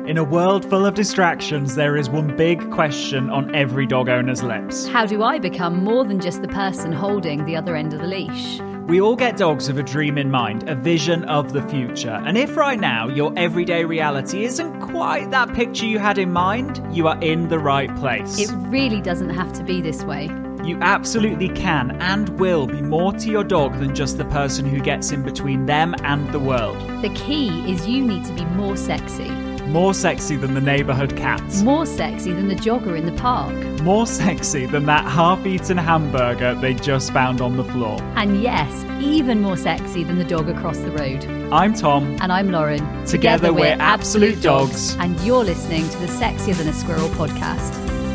In a world full of distractions, there is one big question on every dog owner's lips. How do I become more than just the person holding the other end of the leash? We all get dogs with a dream in mind, a vision of the future. And if right now your everyday reality isn't quite that picture you had in mind, you are in the right place. It really doesn't have to be this way. You absolutely can and will be more to your dog than just the person who gets in between them and the world. The key is you need to be more sexy. More sexy than the neighbourhood cat. More sexy than the jogger in the park. More sexy than that half-eaten hamburger they just found on the floor. And yes, even more sexy than the dog across the road. I'm Tom. And I'm Lauren. Together we're Absolute Dogs. And you're listening to the Sexier Than a Squirrel podcast.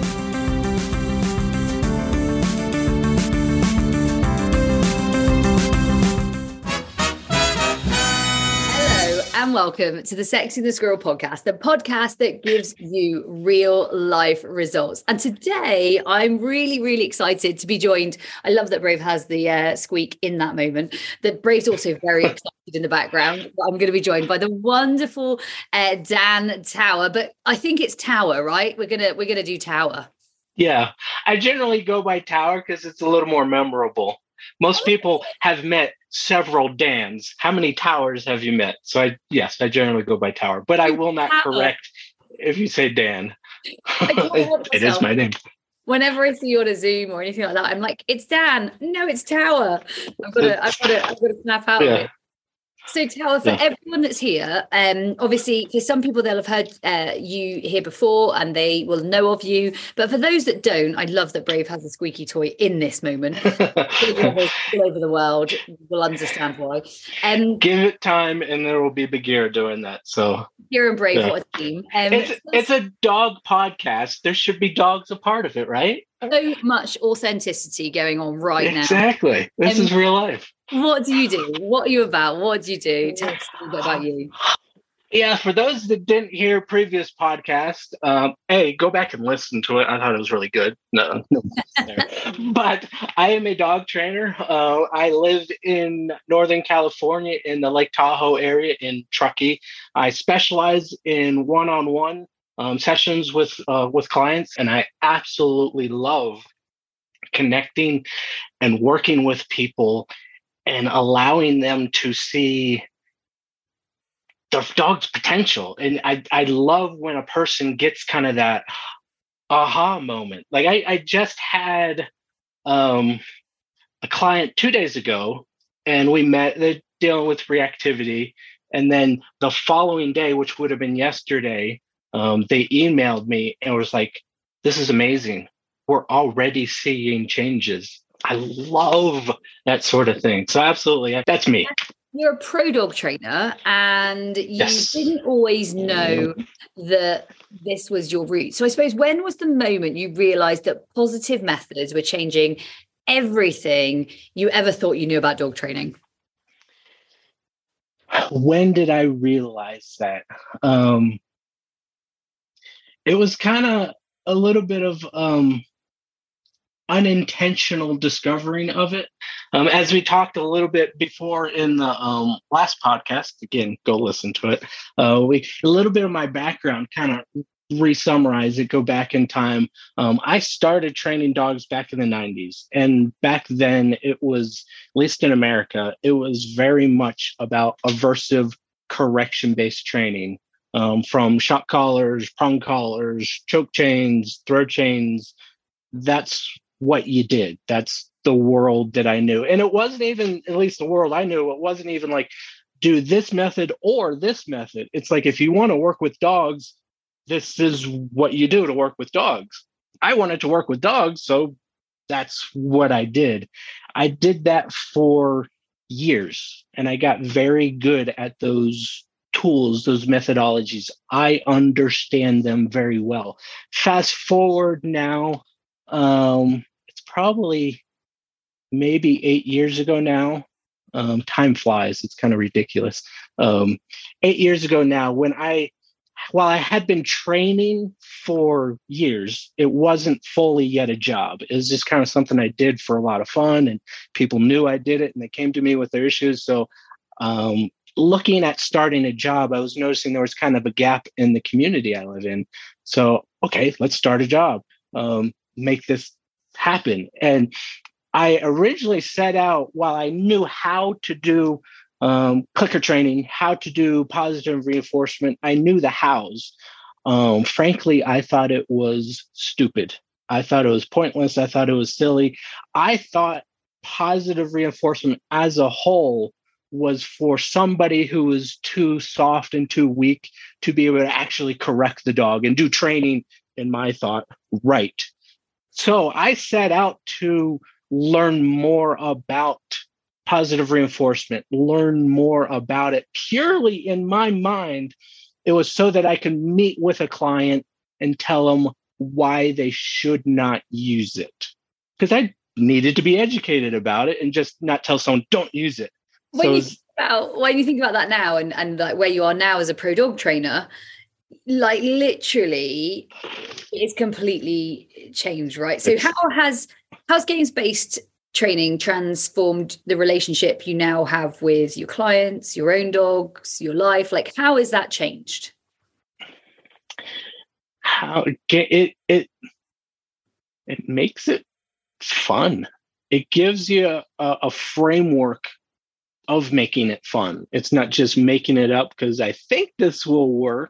And welcome to the Sexy the Squirrel podcast, the podcast that gives you real life results. And today I'm really, really excited to be joined. I love that Brave has the squeak in that moment. That Brave's also very excited in the background. I'm going to be joined by the wonderful Dan Tower, but I think it's Tower, right? We're gonna do Tower. Yeah, I generally go by Tower because it's a little more memorable. Most people have met several Dans. How many Towers have you met? So I generally go by Tower, but I will not correct if you say Dan. It is my name. Whenever I see you on a Zoom or anything like that, I'm like, it's Dan. No, it's Tower. I've got to snap out of it. So Tower, for everyone that's here, obviously for some people they'll have heard you here before and they will know of you. But for those that don't, I love that Brave has a squeaky toy in this moment. All over the world will understand why. Give it time and there will be Bagheera doing that. So Bagheera and Brave, what a team. It's a dog podcast. There should be dogs a part of it, right? So much authenticity going on right now. Exactly. This is real life. What do you do? What are you about? What do you do? Tell us a little bit about you. Yeah, for those that didn't hear previous podcast, go back and listen to it. I thought it was really good. No. But I am a dog trainer. I live in Northern California in the Lake Tahoe area in Truckee. I specialize in one-on-one sessions with clients, and I absolutely love connecting and working with people and allowing them to see the dog's potential. And I love when a person gets kind of that aha moment. Like I just had a client 2 days ago, and we met. They're dealing with reactivity, and then the following day, which would have been yesterday, they emailed me and was like, "This is amazing. We're already seeing changes." I love that sort of thing. So absolutely, that's me. You're a pro dog trainer, and you didn't always know that this was your route. So I suppose, when was the moment you realized that positive methods were changing everything you ever thought you knew about dog training? When did I realize that? It was kind of a little bit of unintentional discovering of it. As we talked a little bit before in the last podcast, again, go listen to it. A little bit of my background, kind of re-summarize it, go back in time. I started training dogs back in the 90s. And back then it was, at least in America, it was very much about aversive correction-based training. From shock collars, prong collars, choke chains, throw chains. That's what you did. That's the world that I knew. And it wasn't even, at least the world I knew, it wasn't even like, do this method or this method. It's like, if you want to work with dogs, this is what you do to work with dogs. I wanted to work with dogs, so that's what I did. I did that for years, and I got very good at those tools, those methodologies. I understand them very well. Fast forward now, it's probably maybe 8 years ago now. Time flies. It's kind of ridiculous. 8 years ago now, while I had been training for years, it wasn't fully yet a job. It was just kind of something I did for a lot of fun, and people knew I did it, and they came to me with their issues. So looking at starting a job, I was noticing there was kind of a gap in the community I live in. So, okay, let's start a job, make this happen. And I originally set out, while I knew how to do clicker training, how to do positive reinforcement, I knew the hows. Frankly, I thought it was stupid. I thought it was pointless. I thought it was silly. I thought positive reinforcement as a whole was for somebody who was too soft and too weak to be able to actually correct the dog and do training, in my thought, right. So I set out to learn more about positive reinforcement, learn more about it. Purely in my mind, it was so that I could meet with a client and tell them why they should not use it. Because I needed to be educated about it and just not tell someone, don't use it. When you think about that now and like where you are now as a pro dog trainer, like literally it's completely changed, right? So how's games-based training transformed the relationship you now have with your clients, your own dogs, your life? Like, how has that changed? How it makes it fun. It gives you a framework of making it fun. It's not just making it up because I think this will work,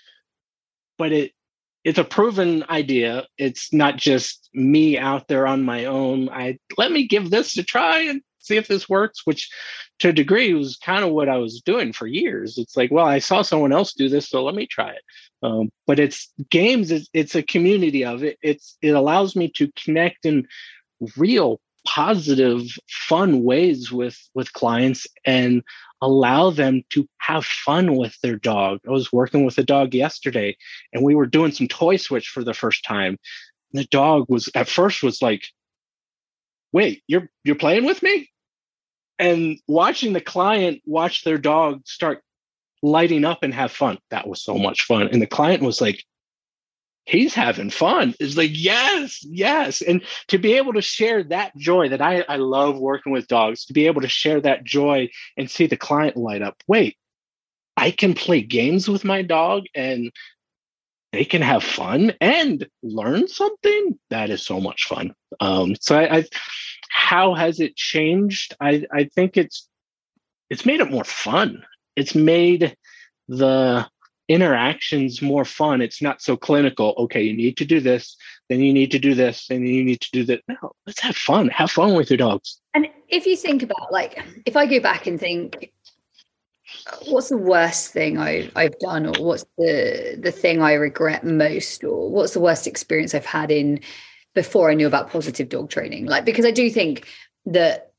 but it's a proven idea. It's not just me out there on my own. Let me give this a try and see if this works, which to a degree was kind of what I was doing for years. It's like, well, I saw someone else do this, so let me try it. But it's games. It's a community of it. It allows me to connect in real positive, fun ways with clients and allow them to have fun with their dog. I was working with a dog yesterday and we were doing some toy switch for the first time. And the dog was at first like, wait, you're playing with me? And watching the client watch their dog start lighting up and have fun. That was so much fun. And the client was like, he's having fun. It's like, yes. And to be able to share that joy that I love working with dogs, to be able to share that joy and see the client light up. Wait, I can play games with my dog and they can have fun and learn something. That is so much fun. So how has it changed? I think it's made it more fun. It's made the interactions more fun. It's not so clinical. Okay, you need to do this, then you need to do this, and then you need to do that. No, let's have fun. Have fun with your dogs. And if you think about, like, if I go back and think, what's the worst thing I've done, or what's the thing I regret most, or what's the worst experience I've had in before I knew about positive dog training? Like, because I do think that,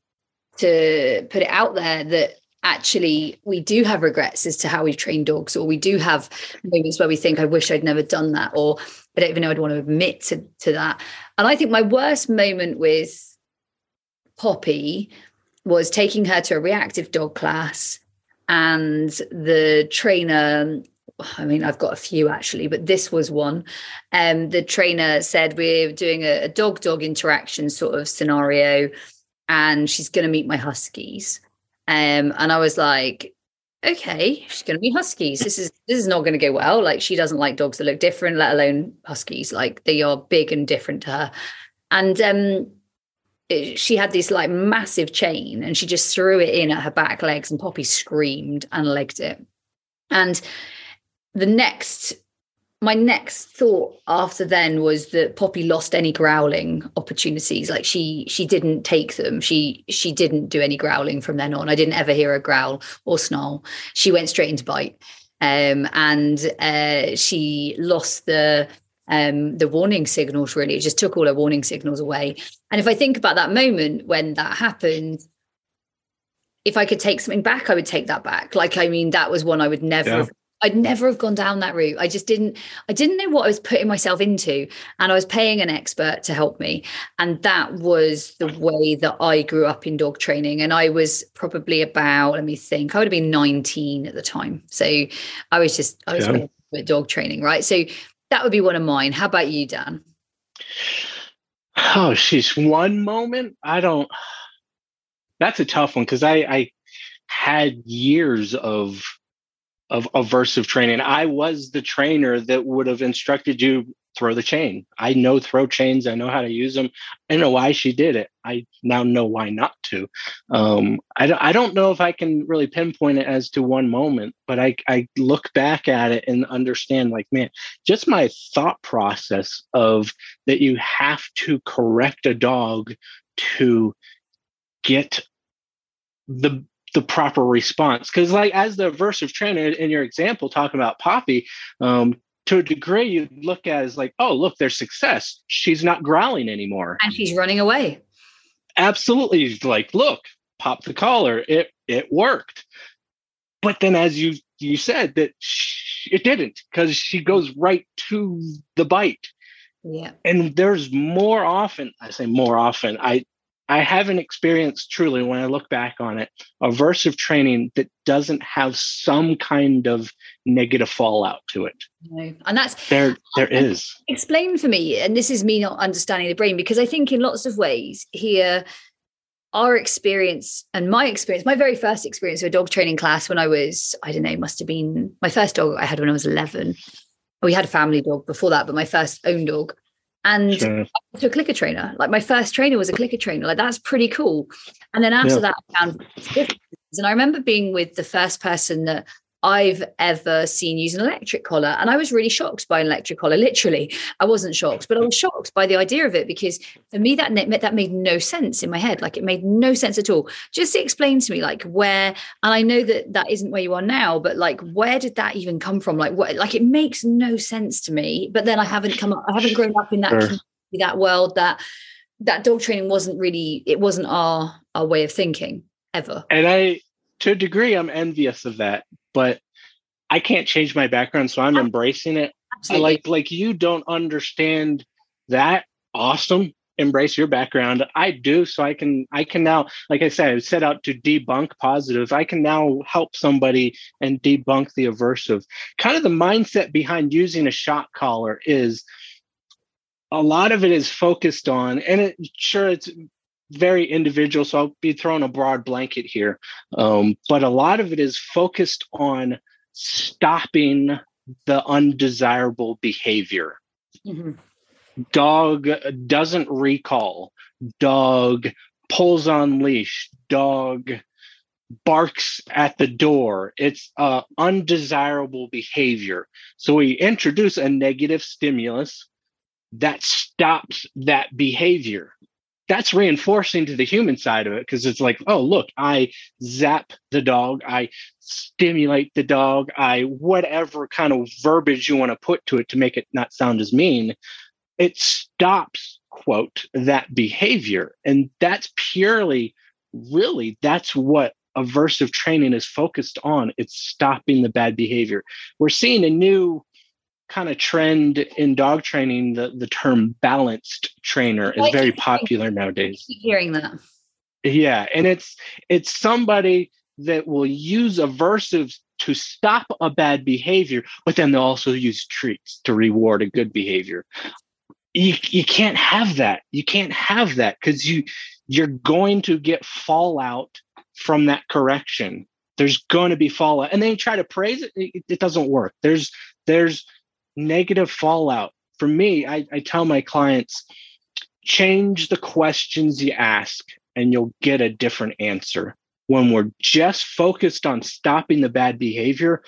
to put it out there, that actually we do have regrets as to how we train dogs, or we do have moments where we think, I wish I'd never done that, or I don't even know I'd want to admit to that. And I think my worst moment with Poppy was taking her to a reactive dog class, and the trainer, I mean, I've got a few actually, but this was one. The trainer said, we're doing a dog-dog interaction sort of scenario, and she's going to meet my huskies. And I was like, okay, she's going to be huskies. This is not going to go well. Like, she doesn't like dogs that look different, let alone huskies. Like, they are big and different to her. And she had this like massive chain, and she just threw it in at her back legs, and Poppy screamed and legged it. And my next thought after then was that Poppy lost any growling opportunities. Like, she didn't take them. She didn't do any growling from then on. I didn't ever hear her growl or snarl. She went straight into bite. And she lost the warning signals, really. It just took all her warning signals away. And if I think about that moment when that happened, if I could take something back, I would take that back. Like, I mean, that was one I would never I'd never have gone down that route. I didn't know what I was putting myself into, and I was paying an expert to help me. And that was the way that I grew up in dog training. And I was probably about, let me think, I would have been 19 at the time. So I was with dog training, right? So that would be one of mine. How about you, Dan? Oh, she's one moment. That's a tough one, because I had years of aversive training. I was the trainer that would have instructed you throw the chain. I know throw chains. I know how to use them. I know why she did it. I now know why not to. I don't know if I can really pinpoint it as to one moment, but I look back at it and understand, like, man, just my thought process of that you have to correct a dog to get the proper response. Because, like, as the aversive trainer in your example, talking about Poppy, to a degree, you look at it as like, oh, look, there's success. She's not growling anymore. And she's running away. Absolutely. Like, look, pop the collar. It worked. But then, as you said, that it didn't, because she goes right to the bite. Yeah. And there's more often, I say more often, I haven't experienced truly, when I look back on it, aversive training that doesn't have some kind of negative fallout to it. No. And that's there is. Explain for me, and this is me not understanding the brain, because I think in lots of ways here, our experience and my very first experience of a dog training class when I was, I don't know, must have been my first dog I had when I was 11. We had a family dog before that, but my first own dog. And Sure. I took a clicker trainer. Like, my first trainer was a clicker trainer. Like, that's pretty cool. And then after that, I found differences. And I remember being with the first person that I've ever seen use an electric collar. And I was really shocked by an electric collar. Literally, I wasn't shocked, but I was shocked by the idea of it, because for me, that made no sense in my head. Like, it made no sense at all. Just explain to me, like, where, and I know that isn't where you are now, but like, where did that even come from? Like, what, like, it makes no sense to me. But then I haven't grown up in that community, that world, that dog training wasn't our way of thinking ever. And to a degree, I'm envious of that, but I can't change my background, so I'm embracing it. Absolutely. I like you don't understand that. Awesome. Embrace your background. I do. So I can now, like I said, I set out to debunk positive. I can now help somebody and debunk the aversive. Kind of the mindset behind using a shock collar is a lot of it is focused on, and it's very individual, so I'll be throwing a broad blanket here. But a lot of it is focused on stopping the undesirable behavior. Mm-hmm. Dog doesn't recall. Dog pulls on leash. Dog barks at the door. It's undesirable behavior. So we introduce a negative stimulus that stops that behavior. That's reinforcing to the human side of it, because it's like, oh, look, I zap the dog, I stimulate the dog, I whatever kind of verbiage you want to put to it to make it not sound as mean. It stops, quote, that behavior. And that's purely, really, that's what aversive training is focused on. It's stopping the bad behavior. We're seeing a new kind of trend in dog training. The term balanced trainer is very popular nowadays. I keep hearing that. Yeah, and it's somebody that will use aversives to stop a bad behavior, but then they'll also use treats to reward a good behavior. You can't have that. You can't have that, because you're going to get fallout from that correction. There's going to be fallout, and then you try to praise it. It doesn't work. There's negative fallout. For me, I tell my clients, change the questions you ask and you'll get a different answer. When we're just focused on stopping the bad behavior,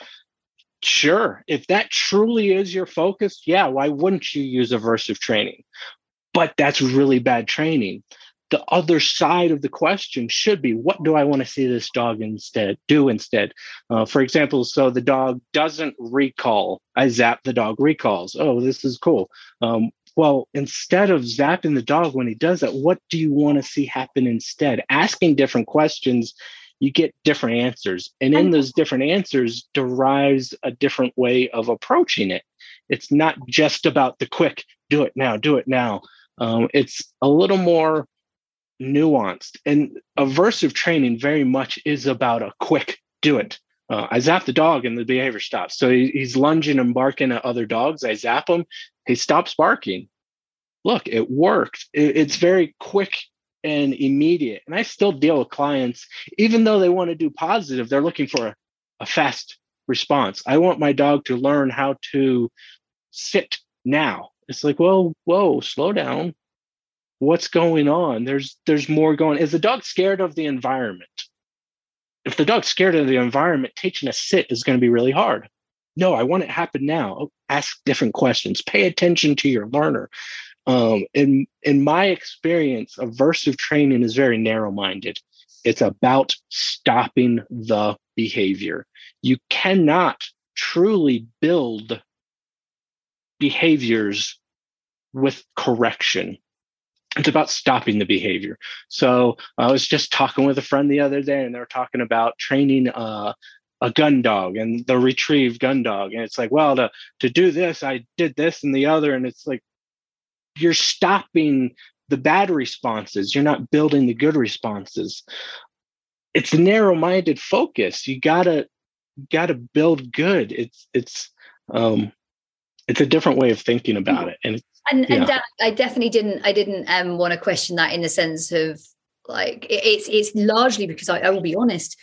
sure, if that truly is your focus, yeah, why wouldn't you use aversive training? But that's really bad training. The other side of the question should be, what do I want to see this dog do instead? For example, so the dog doesn't recall. I zap, the dog recalls. Oh, this is cool. Well, instead of zapping the dog when he does that, what do you want to see happen instead? Asking different questions, you get different answers. And in those different answers derives a different way of approaching it. It's not just about the quick, do it now, do it now. It's a little more nuanced, and aversive training very much is about a quick do it. I zap the dog and the behavior stops. So he's lunging and barking at other dogs. I zap him. He stops barking. Look, it worked. It's very quick and immediate. And I still deal with clients, even though they want to do positive, they're looking for a fast response. I want my dog to learn how to sit now. It's like, well, whoa, slow down. What's going on? There's more going. Is the dog scared of the environment? If the dog's scared of the environment, teaching a sit is going to be really hard. No, I want it to happen now. Ask different questions. Pay attention to your learner. In my experience, aversive training is very narrow-minded. It's about stopping the behavior. You cannot truly build behaviors with correction. It's about stopping the behavior. So I was just talking with a friend the other day, and they were talking about training a gun dog and the retrieve gun dog. And it's like, well, to do this, I did this and the other. And it's like, you're stopping the bad responses. You're not building the good responses. It's a narrow-minded focus. You gotta build good. It's a different way of thinking about it. And Dan, I definitely didn't want to question that in the sense of like it's largely because I will be honest,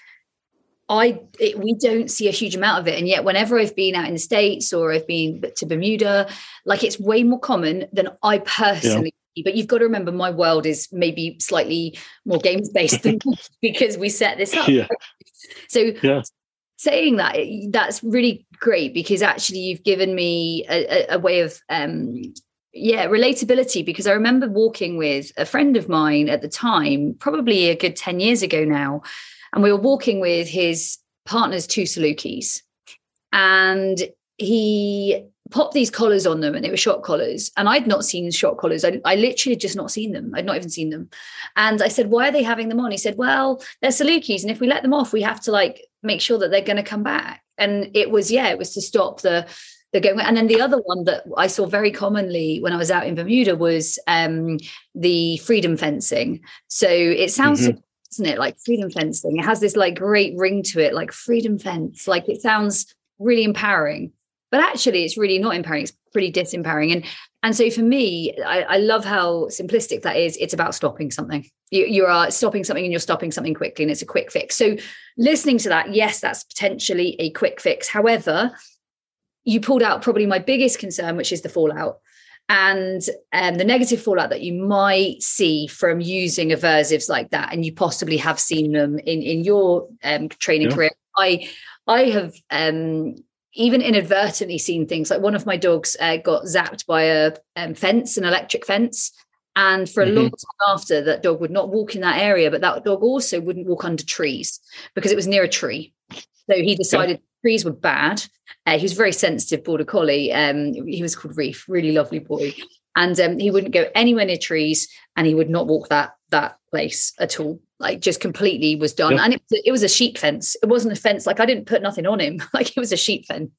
we don't see a huge amount of it, and yet whenever I've been out in the States or I've been to Bermuda, like it's way more common than I personally. Yeah. But you've got to remember, my world is maybe slightly more games based than because we set this up. Yeah. So. Yeah. Saying that, that's really great because actually you've given me a way of relatability, because I remember walking with a friend of mine at the time, probably a good 10 years ago now, and we were walking with his partner's 2 Salukis, and he popped these collars on them, and they were shock collars, and I'd not seen shock collars. I literally had just not seen them. I'd not even seen them. And I said, why are they having them on? He said, well, they're Salukis, and if we let them off, we have to like make sure that they're going to come back. And it was to stop the going. And then the other one that I saw very commonly when I was out in Bermuda was the freedom fencing. So it sounds, doesn't it, like freedom fencing? It has this like great ring to it, like freedom fence. Like it sounds really empowering, but actually it's really not empowering. It's pretty disempowering. And so for me, I love how simplistic that is. It's about stopping something. You are stopping something, and you're stopping something quickly, and it's a quick fix. So listening to that, yes, that's potentially a quick fix. However, you pulled out probably my biggest concern, which is the fallout and the negative fallout that you might see from using aversives like that. And you possibly have seen them in your training career. I have even inadvertently seen things like one of my dogs got zapped by a fence, an electric fence. And for a long time after, that dog would not walk in that area, but that dog also wouldn't walk under trees because it was near a tree. So he decided trees were bad. He was a very sensitive border collie. He was called Reef, really lovely boy. And he wouldn't go anywhere near trees, and he would not walk that place at all. Like just completely was done. And it was a sheep fence. It wasn't a fence. Like I didn't put nothing on him. Like it was a sheep fence.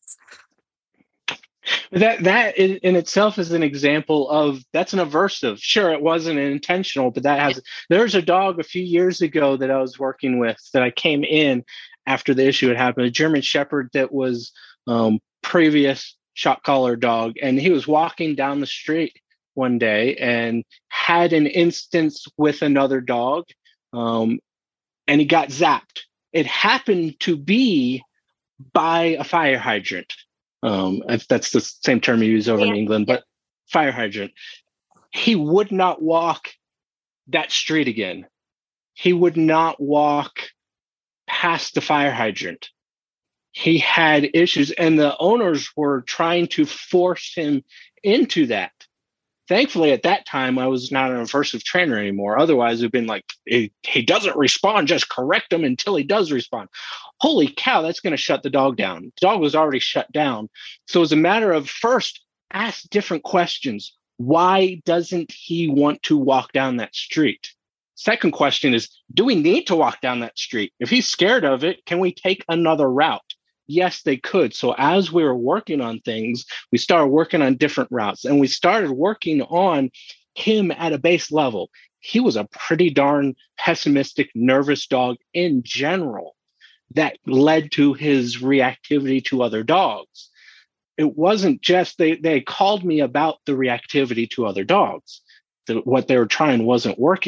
That in itself is an example of that's an aversive. Sure, it wasn't intentional, but there's a dog a few years ago that I was working with that I came in after the issue had happened, a German Shepherd that was previous shock collar dog. And he was walking down the street one day and had an instance with another dog, and he got zapped. It happened to be by a fire hydrant. If that's the same term you use over in England, but fire hydrant. He would not walk that street again. He would not walk past the fire hydrant. He had issues, and the owners were trying to force him into that. Thankfully, at that time, I was not an aversive trainer anymore. Otherwise, it would have been like, he doesn't respond, just correct him until he does respond. Holy cow, that's going to shut the dog down. The dog was already shut down. So it's a matter of first, ask different questions. Why doesn't he want to walk down that street? Second question is, do we need to walk down that street? If he's scared of it, can we take another route? Yes, they could. So as we were working on things, we started working on different routes, and we started working on him at a base level. He was a pretty darn pessimistic, nervous dog in general. That led to his reactivity to other dogs. It wasn't just, they called me about the reactivity to other dogs. What they were trying wasn't working.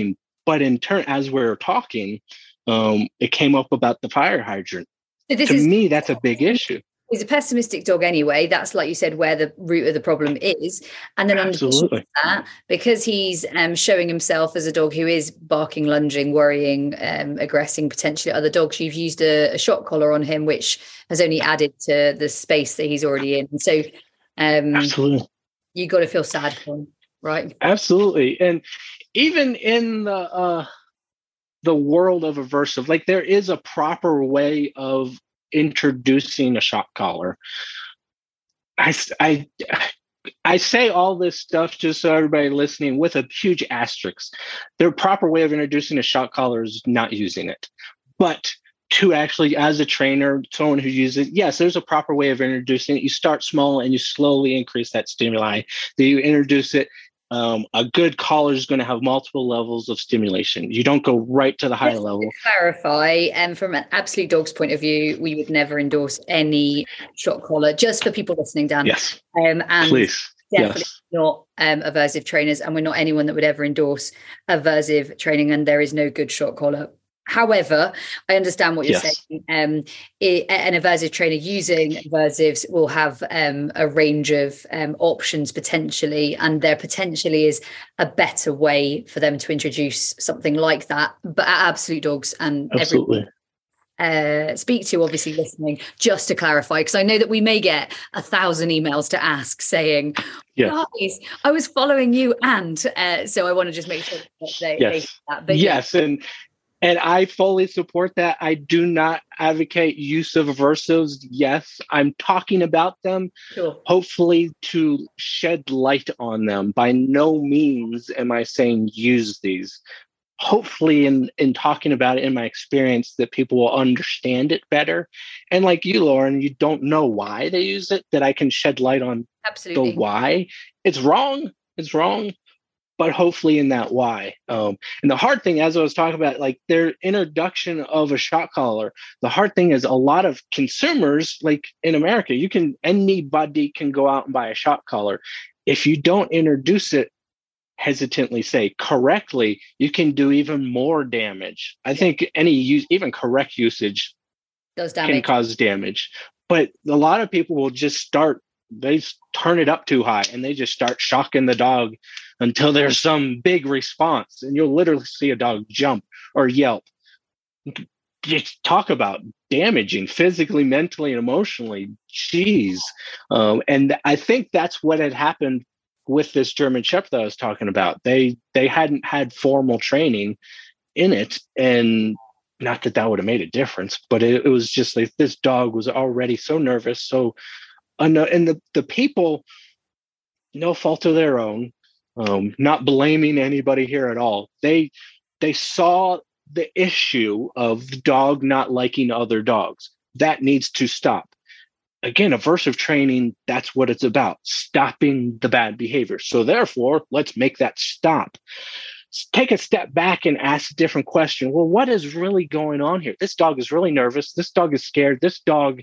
But in turn, as we're talking, it came up about the fire hydrant. So To me, that's a big issue. He's a pessimistic dog anyway. That's, like you said, where the root of the problem is. And then under that, because he's showing himself as a dog who is barking, lunging, worrying, aggressing potentially at other dogs, you've used a shock collar on him, which has only added to the space that he's already in. So absolutely, you got to feel sad for him, right? Absolutely. And even in the world of aversive, like, there is a proper way of introducing a shock collar. I say all this stuff just so everybody listening with a huge asterisk. The proper way of introducing a shock collar is not using it. But to actually, as a trainer, someone who uses it, yes, there's a proper way of introducing it. You start small and you slowly increase that stimuli. Then you introduce it. A good collar is going to have multiple levels of stimulation. You don't go right to the high level. To clarify, from an Absolute Dog's point of view, we would never endorse any shock collar, just for people listening, Dan. Yes. And please. Definitely not aversive trainers, and we're not anyone that would ever endorse aversive training, and there is no good shock collar. However, I understand what you're saying. An aversive trainer using aversives will have a range of options potentially, and there potentially is a better way for them to introduce something like that. But at Absolute Dogs and absolutely. Speak to, obviously listening, just to clarify, because I know that we may get 1,000 emails to ask saying, guys, I was following you, and so I want to just make sure that they do that. But and I fully support that. I do not advocate use of aversives. Yes, I'm talking about them, hopefully to shed light on them. By no means am I saying use these. Hopefully in talking about it, in my experience, that people will understand it better. And like you, Lauren, you don't know why they use it, that I can shed light on the why. It's wrong. It's wrong. But hopefully in that why. And the hard thing, as I was talking about, like their introduction of a shock collar, the hard thing is a lot of consumers, like in America, anybody can go out and buy a shock collar. If you don't introduce it, hesitantly say, correctly, you can do even more damage. I think even correct usage can cause damage. But a lot of people will just they turn it up too high and they just start shocking the dog until there's some big response, and you'll literally see a dog jump or yelp. Just talk about damaging physically, mentally, and emotionally. Jeez. And I think that's what had happened with this German Shepherd that I was talking about. They hadn't had formal training in it, and not that would have made a difference, but it was just like this dog was already so nervous. And the people, no fault of their own, not blaming anybody here at all. They saw the issue of the dog not liking other dogs. That needs to stop. Again, aversive training, that's what it's about, stopping the bad behavior. So therefore, let's make that stop. Take a step back and ask a different question. Well, what is really going on here? This dog is really nervous. This dog is scared. This dog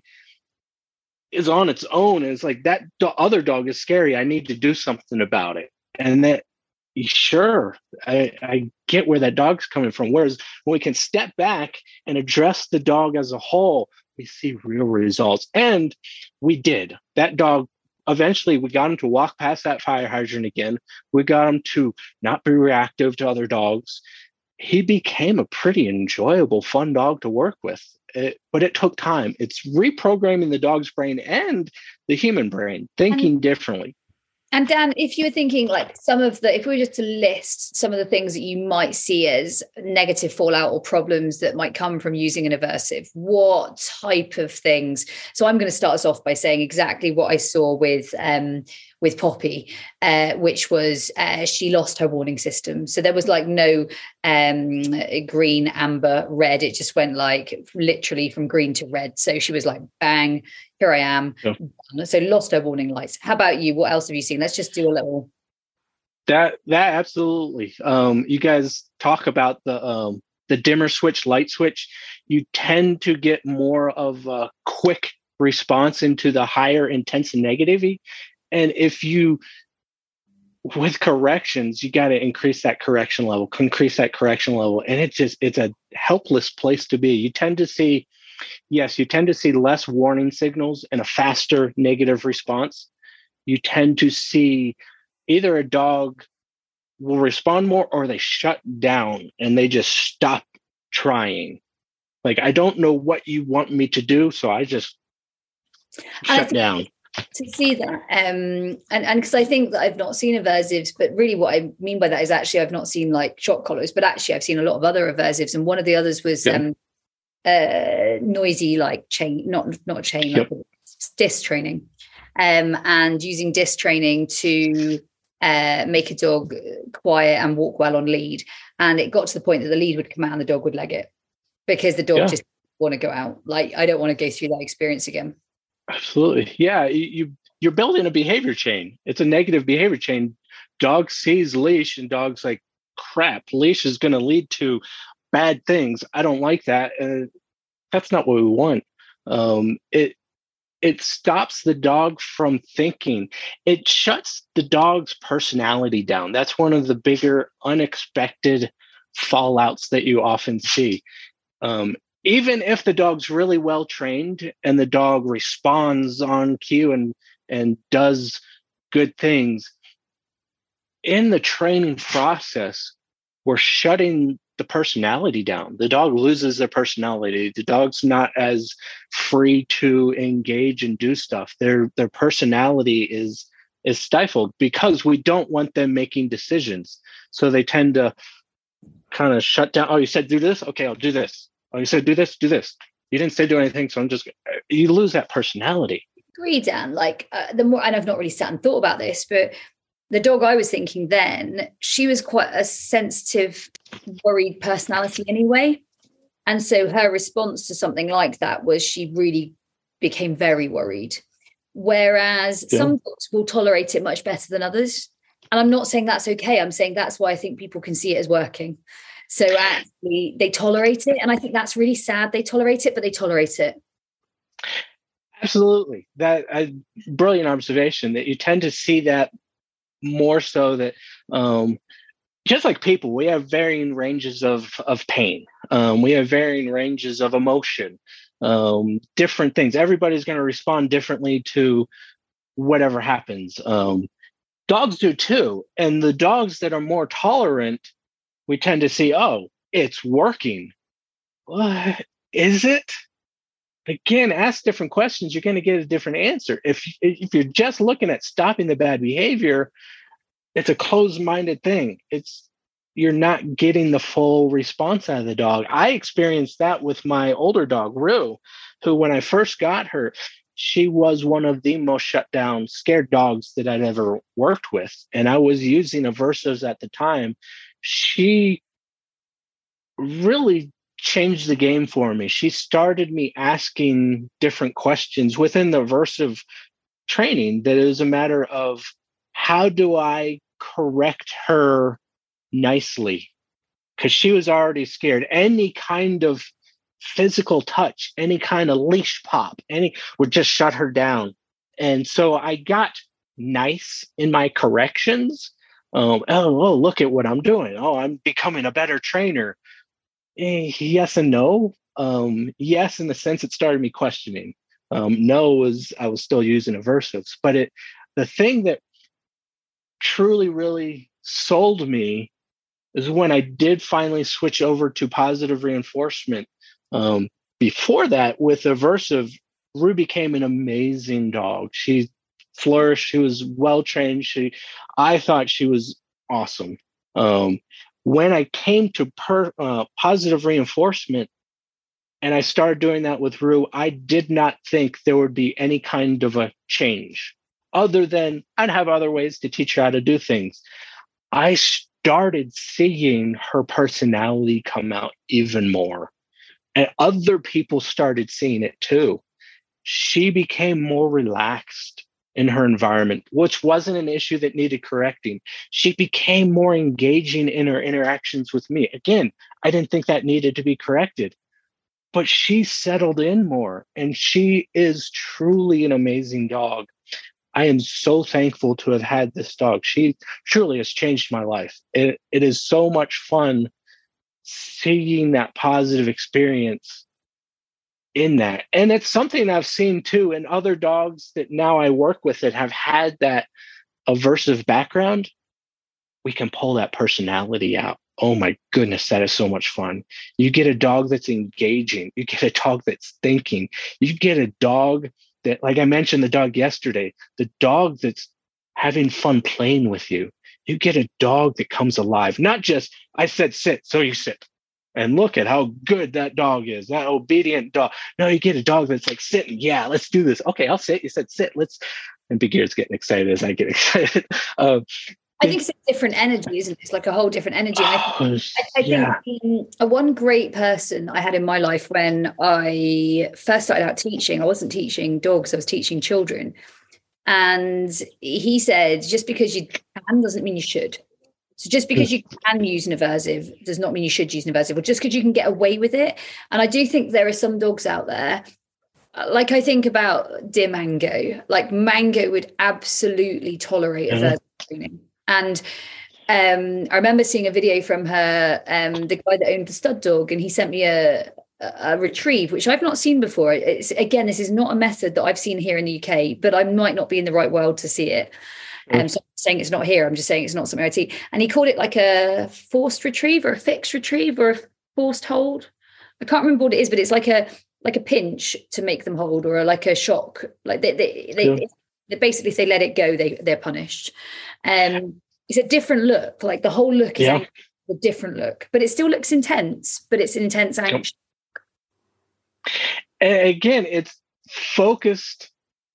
is on its own. And it's like, that other dog is scary. I need to do something about it. And that, sure, I get where that dog's coming from. Whereas when we can step back and address the dog as a whole, we see real results. And we did. That dog, eventually we got him to walk past that fire hydrant again. We got him to not be reactive to other dogs. He became a pretty enjoyable, fun dog to work with. But it took time. It's reprogramming the dog's brain and the human brain, thinking differently. And Dan, if you were thinking like if we were just to list some of the things that you might see as negative fallout or problems that might come from using an aversive, what type of things? So I'm going to start us off by saying exactly what I saw with Poppy, which was she lost her warning system. So there was like no green, amber, red. It just went like literally from green to red. So she was like, bang, here I am. Yeah. So lost her warning lights. How about you? What else have you seen? Let's just do a little. That absolutely. You guys talk about the dimmer switch, light switch. You tend to get more of a quick response into the higher intense negativity. And if you with corrections, you got to increase that correction level, and it's a helpless place to be. You tend to see less warning signals and a faster negative response. You tend to see either a dog will respond more or they shut down and they just stop trying. Like, I don't know what you want me to do, so I just shut down. To see that, and because I think that I've not seen aversives, but really what I mean by that is actually I've not seen like shock collars, but actually I've seen a lot of other aversives, and one of the others was noisy, like chain, not chain, like disc training, and using disc training to make a dog quiet and walk well on lead. And it got to the point that the lead would come out and the dog would leg it because the dog just want to go out. Like, I don't want to go through that experience again. Absolutely. Yeah. You're building a behavior chain. It's a negative behavior chain. Dog sees leash and dog's like, crap, leash is going to lead to bad things. I don't like that. That's not what we want. It stops the dog from thinking. It shuts the dog's personality down. That's one of the bigger unexpected fallouts that you often see. Even if the dog's really well trained and the dog responds on cue and does good things, in the training process, we're shutting the personality down. The dog loses their personality. The dog's not as free to engage and do stuff. Their personality is stifled because we don't want them making decisions. So they tend to kind of shut down. Oh, you said do this? Okay, I'll do this. Oh, you said do this? Do this. You didn't say do anything, so you lose that personality. Agree, Dan. Like the more, and I've not really sat and thought about this, but the dog I was thinking then, she was quite a sensitive, worried personality anyway. And so her response to something like that was she really became very worried. Whereas some dogs will tolerate it much better than others. And I'm not saying that's okay. I'm saying that's why I think people can see it as working. So actually they tolerate it. And I think that's really sad. They tolerate it, but they tolerate it. Absolutely. That brilliant observation that you tend to see that more so that just like people, we have varying ranges of pain. We have varying ranges of emotion, different things. Everybody's going to respond differently to whatever happens. Dogs do too. And the dogs that are more tolerant, we tend to see, oh, it's working. What is it? Again, ask different questions. You're going to get a different answer. If you're just looking at stopping the bad behavior, it's a closed-minded thing. You're not getting the full response out of the dog. I experienced that with my older dog, Rue, who when I first got her, she was one of the most shut down, scared dogs that I'd ever worked with. And I was using aversives at the time. She really changed the game for me. She started me asking different questions within the aversive training that is a matter of how do I correct her nicely? Because she was already scared. Any kind of physical touch, any kind of leash pop, would just shut her down. And so I got nice in my corrections. Look at what I'm doing. Oh, I'm becoming a better trainer. Yes and no. Yes, in the sense it started me questioning. No was I was still using aversives, but the thing that truly really sold me is when I did finally switch over to positive reinforcement. Before that, with aversive, Rue became an amazing dog. She flourished. She was well trained. I thought she was awesome. When I came to positive reinforcement and I started doing that with Rue, I did not think there would be any kind of a change other than I'd have other ways to teach her how to do things. I started seeing her personality come out even more. And other people started seeing it too. She became more relaxed in her environment, which wasn't an issue that needed correcting. She became more engaging in her interactions with me. Again, I didn't think that needed to be corrected, but she settled in more, and she is truly an amazing dog. I am so thankful to have had this dog. She truly has changed my life. It is so much fun seeing that positive experience in that. And it's something I've seen too in other dogs that now I work with that have had that aversive background. We can pull that personality out. Oh my goodness, that is so much fun. You get a dog that's engaging. You get a dog that's thinking. You get a dog that, like I mentioned the dog yesterday, the dog that's having fun playing with you. You get a dog that comes alive. Not just, I said sit, so you sit. And look at how good that dog is, that obedient dog. No, you get a dog that's like sitting. Yeah, let's do this. Okay, I'll sit. You said sit. Let's. And Big Ear's getting excited as I get excited. I think it's a different energy, isn't it? It's like a whole different energy. And I think one great person I had in my life when I first started out teaching, I wasn't teaching dogs, I was teaching children. And he said, just because you can doesn't mean you should. So just because you can use an aversive does not mean you should use an aversive, or just because you can get away with it. And I do think there are some dogs out there, like I think about dear Mango, like Mango would absolutely tolerate aversive training. And I remember seeing a video from her, the guy that owned the stud dog, and he sent me a retrieve, which I've not seen before. It's, again, this is not a method that I've seen here in the UK, but I might not be in the right world to see it. So I'm saying it's not here. I'm just saying it's not something I see. And he called it like a forced retrieve or a fixed retrieve or a forced hold. I can't remember what it is, but it's like a pinch to make them hold, or like a shock. Like they basically, if they let it go, they're punished. It's a different look. Like the whole look is a different look, but it still looks intense. But it's intense action. And again, it's focused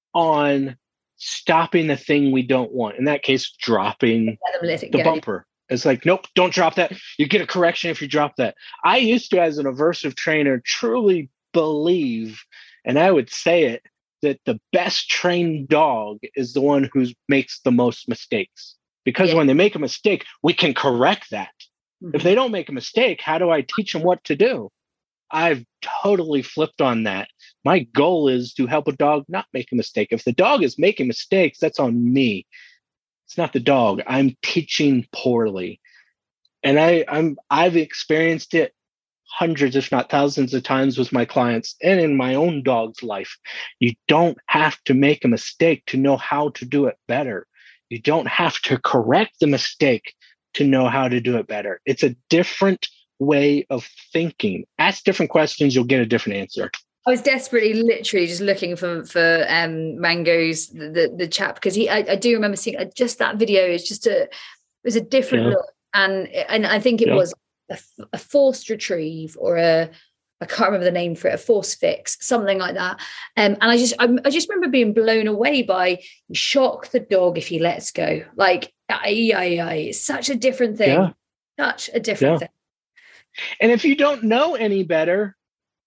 on stopping the thing we don't want. In that case, dropping the bumper. It's like, nope, don't drop that. You get a correction if you drop that. I used to, as an aversive trainer, truly believe, and I would say it, that the best trained dog is the one who makes the most mistakes. Because when they make a mistake, we can correct that. If they don't make a mistake, how do I teach them what to do? I've totally flipped on that. My goal is to help a dog not make a mistake. If the dog is making mistakes, that's on me. It's not the dog. I'm teaching poorly. And I've experienced it hundreds, if not thousands of times with my clients and in my own dog's life. You don't have to make a mistake to know how to do it better. You don't have to correct the mistake to know how to do it better. It's a different way of thinking. Ask different questions, you'll get a different answer. I was desperately, literally just looking for Mango's the chap, because I do remember seeing just that video. It's just it was a different look, and I think it was a forced retrieve, or I can't remember the name for it, a force fix, something like that. And I just remember being blown away by, you shock the dog if he lets go. Like, it's such a different thing. Such a different thing. And if you don't know any better,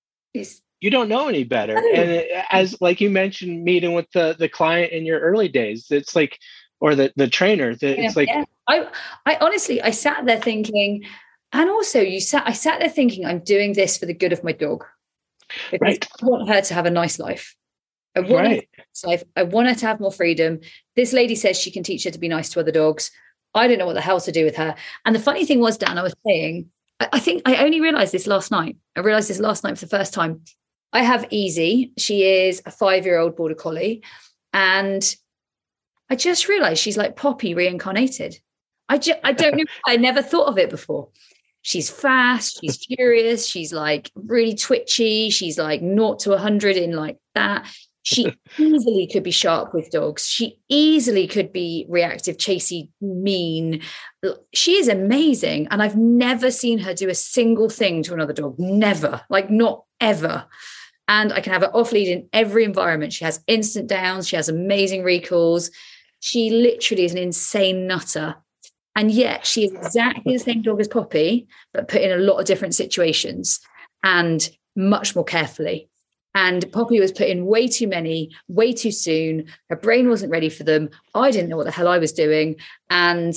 you don't know any better. And as like you mentioned, meeting with the client in your early days, it's like, or the trainer, it's like. I honestly, I sat there thinking, and also I sat there thinking, I'm doing this for the good of my dog. Because I want her to have a nice life. I want her to have a nice life. I want her to have more freedom. This lady says she can teach her to be nice to other dogs. I don't know what the hell to do with her. And the funny thing was, Dan, I was saying, I think I only realized this last night. I realized this last night for the first time. I have Easy. She is a 5-year-old border collie. And I just realized she's like Poppy reincarnated. I don't know. I never thought of it before. She's fast. She's furious. She's like really twitchy. She's like 0 to 100 in like that. She easily could be sharp with dogs. She easily could be reactive, chasey, mean. She is amazing. And I've never seen her do a single thing to another dog. Never. Like, not ever. And I can have her off lead in every environment. She has instant downs. She has amazing recalls. She literally is an insane nutter. And yet she is exactly the same dog as Poppy, but put in a lot of different situations and much more carefully. And Poppy was put in way too many, way too soon. Her brain wasn't ready for them. I didn't know what the hell I was doing. And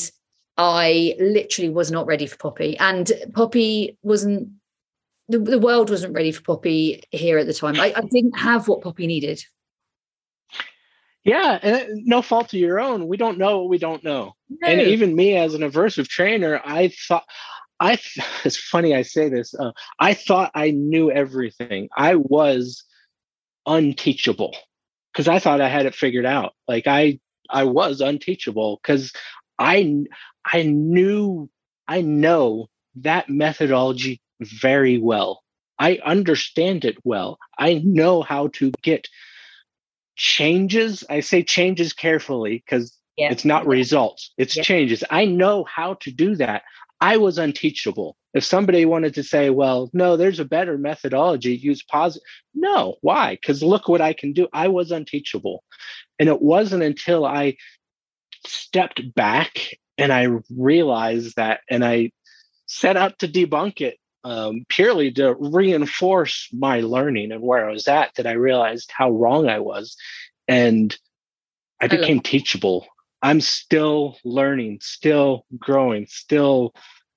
I literally was not ready for Poppy. And Poppy wasn't, the world wasn't ready for Poppy here at the time. I didn't have what Poppy needed. Yeah, and no fault of your own. We don't know what we don't know. And No. even me as an aversive trainer, it's funny I say this. I thought I knew everything. I was unteachable because I thought I had it figured out. Like I was unteachable because I I knew I know that methodology very well. I understand it well. I know how to get changes. I say changes carefully because Yeah. it's not results, it's Yeah. changes. I know how to do that. I was unteachable. If somebody wanted to say, well, no, there's a better methodology, use positive. No, why? Because look what I can do. I was unteachable. And it wasn't until I stepped back and I realized that and I set out to debunk it purely to reinforce my learning and where I was at that I realized how wrong I was. And I I love became teachable. I'm still learning, still growing, still.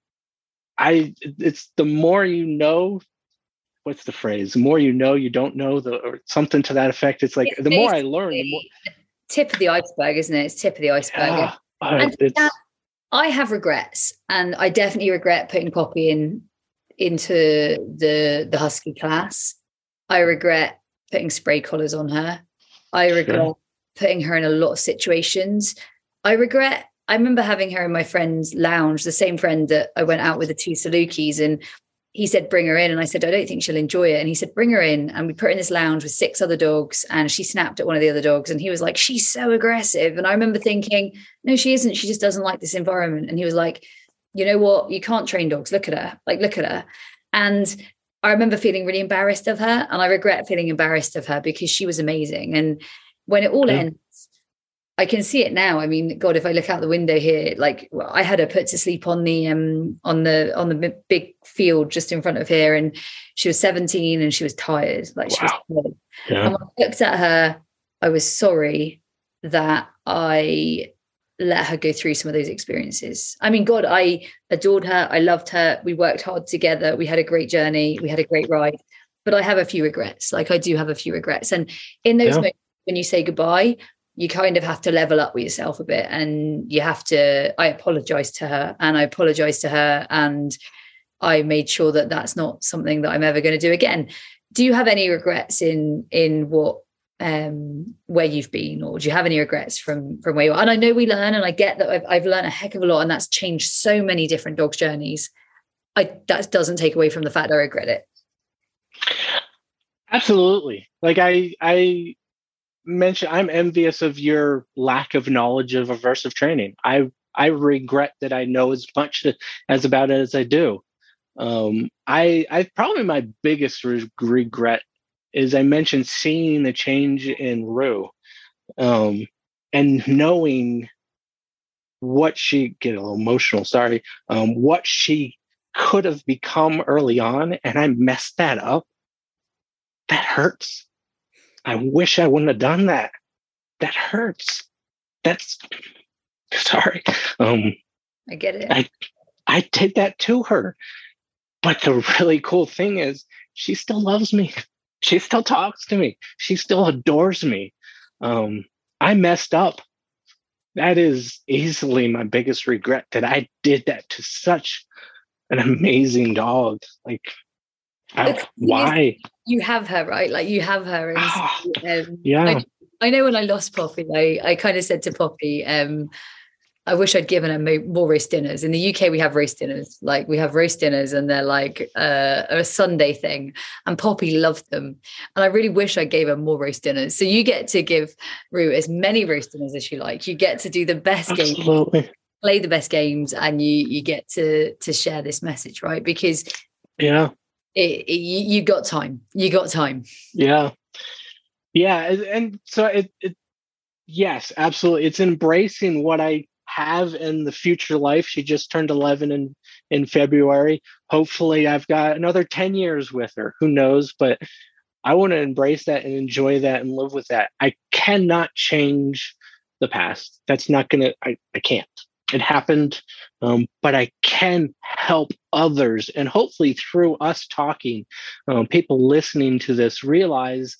It's the more you know, what's the phrase? The more you know, you don't know, or something to that effect. It's like it's the more I learn, the more. basically tip of the iceberg, isn't it? It's tip of the iceberg. Yeah, And it's. I have regrets, and I definitely regret putting Poppy into the husky class. I regret putting spray collars on her. I regret Sure. putting her in a lot of situations. I remember having her in my friend's lounge, the same friend that I went out with the two Salukis, and he said, bring her in. And I said, I don't think she'll enjoy it. And he said, bring her in. And we put her in this lounge with 6 other dogs. And she snapped at one of the other dogs. And he was like, she's so aggressive. And I remember thinking, no, she isn't. She just doesn't like this environment. And he was like, you know what? You can't train dogs. Look at her. Like, look at her. And I remember feeling really embarrassed of her. And I regret feeling embarrassed of her because she was amazing. And when it all ends, I can see it now. I mean, God, if I look out the window here, like I had her put to sleep on the big field just in front of here, and she was 17 and she was tired. Like she was tired. Yeah. And when I looked at her, I was sorry that I let her go through some of those experiences. I mean, God, I adored her. I loved her. We worked hard together. We had a great journey. We had a great ride. But I have a few regrets. Like I do have a few regrets. And in those moments when you say goodbye, you kind of have to level up with yourself a bit, and you have to, I apologized to her and I made sure that that's not something that I'm ever going to do again. Do you have any regrets in what, where you've been, or do you have any regrets from where you are? And I know we learn, and I get that I've learned a heck of a lot, and that's changed so many different dogs' journeys. That doesn't take away from the fact that I regret it. Absolutely. Like I mentioned, I'm envious of your lack of knowledge of aversive training. I regret that I know as much as about it as I do. I probably my biggest regret is I mentioned seeing the change in Rue, and knowing what she get a little emotional. Sorry, what she could have become early on, and I messed that up. That hurts. I wish I wouldn't have done that. That hurts. That's sorry. I get it. I did that to her. But the really cool thing is she still loves me. She still talks to me. She still adores me. I messed up. That is easily my biggest regret, that I did that to such an amazing dog. Like, why? You have her, right? Like you have her. And, yeah. I know when I lost Poppy, I kind of said to Poppy, I wish I'd given her more roast dinners. In the UK, we have roast dinners. Like we have roast dinners, and they're like a Sunday thing. And Poppy loved them. And I really wish I gave her more roast dinners. So you get to give Rue as many roast dinners as you like. You get to do the best games, play the best games, and you get to share this message, right? Because you got time. You got time. Yeah. And so it yes, absolutely. It's embracing what I have in the future life. She just turned 11 in February. Hopefully I've got another 10 years with her. Who knows? But I want to embrace that and enjoy that and live with that. I cannot change the past. That's not going to, I can't. It happened, but I can help others. And hopefully through us talking, people listening to this realize